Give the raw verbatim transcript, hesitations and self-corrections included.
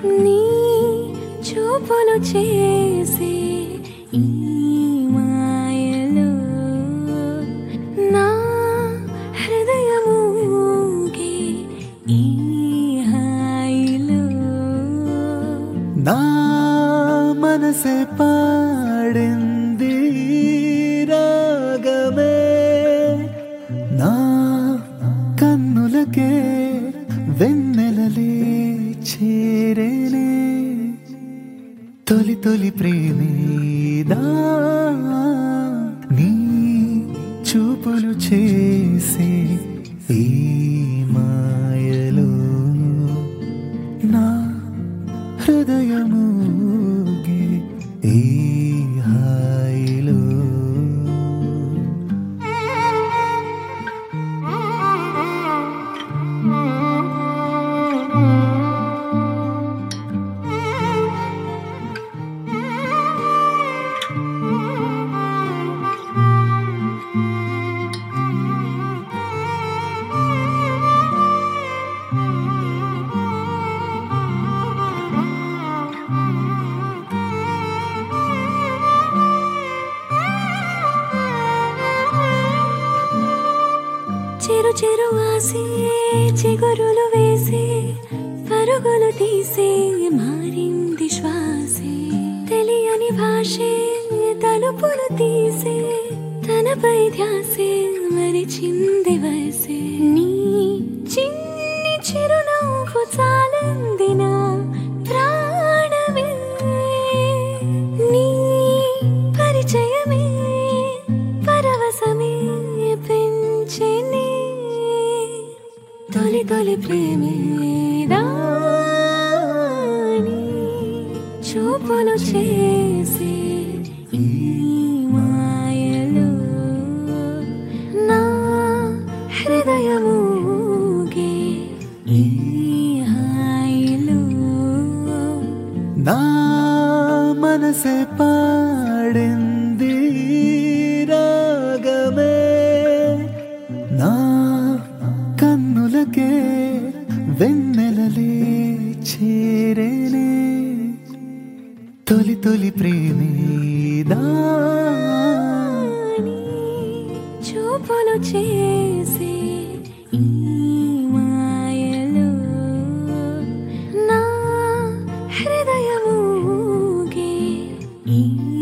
నీ చూపులు చేసే ఈ మాయలో నా హృదయమూగే ఈ హాయిలో నా మనసే పాడింది రాగమే నా కన్నులకే వెన్నెలలే చేరేనే తొలి తొలి ప్రేమేదా నీ చూపులు చేసే ఈ మాయలో నా హృదయమూగే ఈ హాయిలో చెరు చెరు ఆసే చిగురులు వేసే పరుగులు తీసే మారింది శ్వాసే తెలియని భాషే తలుపులు తీసే తనపై ధ్యాసే మరిచింది వయసే నీ చిన్ని చిరునవ్వు చాలందిన ప్రాణమే నీ పరిచయమే పరవశమే పెంచెనే తొలి తొలి ప్రేమేదా నీ చూపులు చేసే ఈ మాయలో నా హృదయమూగే ఈ హాయిలో నా మనసే పాడింది రాగమే నా కన్నులకే వెన్నెలలే చేరేనే తొలి తొలి ప్రేమేదా నీ చూపులు చేసే ఈ మాయలో నా హృదయమూగే ఈ